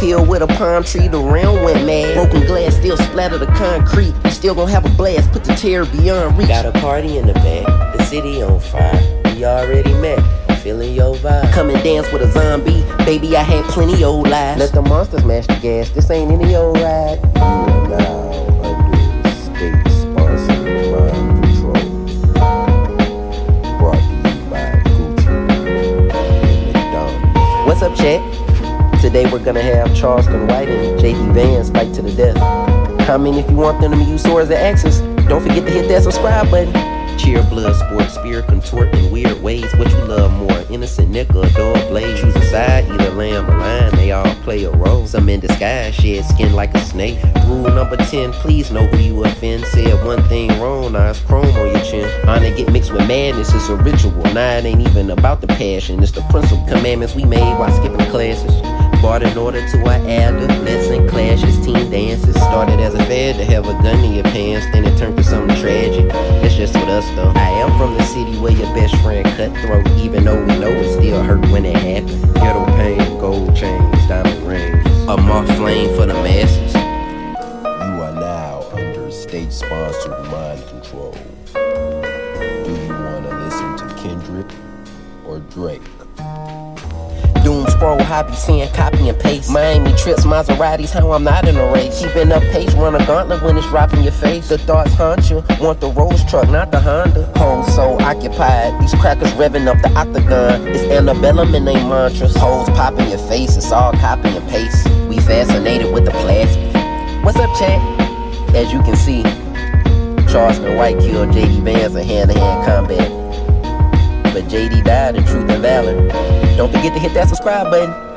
pill with a palm tree, the round went mad. Broken glass still splatter the concrete. You still gon' have a blast, put the terror beyond reach. Got a party in the back, the city on fire. We already met, feeling your vibe. Come and dance with a zombie, baby, I had plenty old lies. Let the monsters mash the gas, this ain't any old ride. You are now under state-sponsored mind control. Brought to you by Gucci and McDonald's. What's up, chat? Today we're gonna have Charleston White and JD Vance fight to the death. Comment if you want them to use swords and axes. Don't forget to hit that subscribe button. Cheer, blood, sport, spear, contort in weird ways. What you love more, innocent nigga or dog blade? Choose a side, either lamb or lion, they all play a role. Some in disguise, shed skin like a snake. Rule number 10, please know who you offend. Said one thing wrong, now it's chrome on your chin. Honor get mixed with madness, it's a ritual. Now it ain't even about the passion, it's the principle. Commandments we made while skipping classes. Bought in order to our adolescent clashes, teen dances. Started as a fad to have a gun in your pants, then it turned to something tragic. That's just with us though. I am from the city where your best friend cut throat, even though we know it still hurt when it happened. Ghetto pain, gold chains, diamond rings. A moth flame for the masses. You are now under state-sponsored mind control. Do you want to listen to Kendrick or Drake? Doom scroll hobby, seeing copy and paste. Miami trips, Maseratis, how I'm not in a race. Keeping up pace, run a gauntlet when it's dropping your face. The thoughts haunt you, want the Rolls truck, not the Honda. Hoes so occupied, these crackers revving up the octagon. It's antebellum and they mantras. Hoes popping your face, it's all copy and paste. We fascinated with the plastic. What's up, chat? As you can see, Charleston White killed JD Vance in hand-to-hand combat. But JD died in truth and valor. Don't forget to hit that subscribe button.